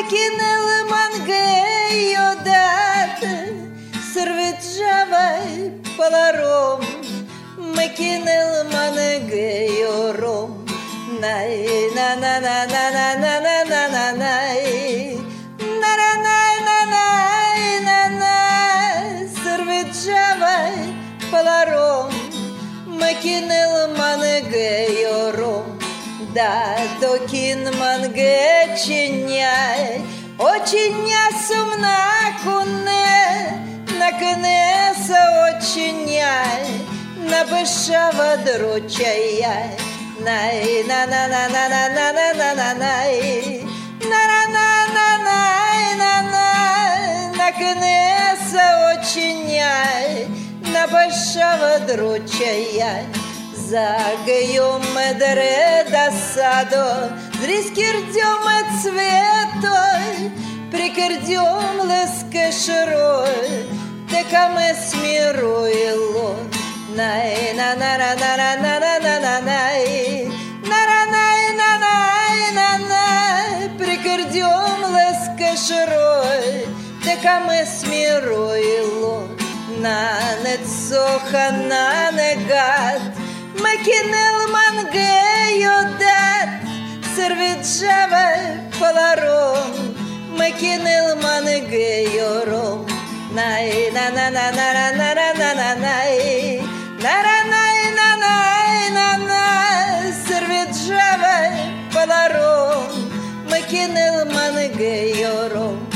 Makinel mangeio dat Cervejava palarom Makinel mangeio rom Nai na na na na na na na na na nai Na na na na na na na Cervejava palarom Makinel mangeio rom Da tokin mangecinyai Очиня сумна куне На кнеса очиняй На бешава дручаяй Най на на на на на на на на на най На на на на най на на На кнеса очиняй На бешава дручаяй Загайом медре да садо Дрискирдем цветой Прикирдем леска широй Така ме смируило Най на на на на на на на на на най На на най на най на най Прикирдем леска широй Така ме смируило На нецоха на негат Makinel mangeio dat Cervejava palarom Makinel mangeio rom Nai na na na na na na na na na nai Na na na na na na na Cervejava palarom Makinel mangeio rom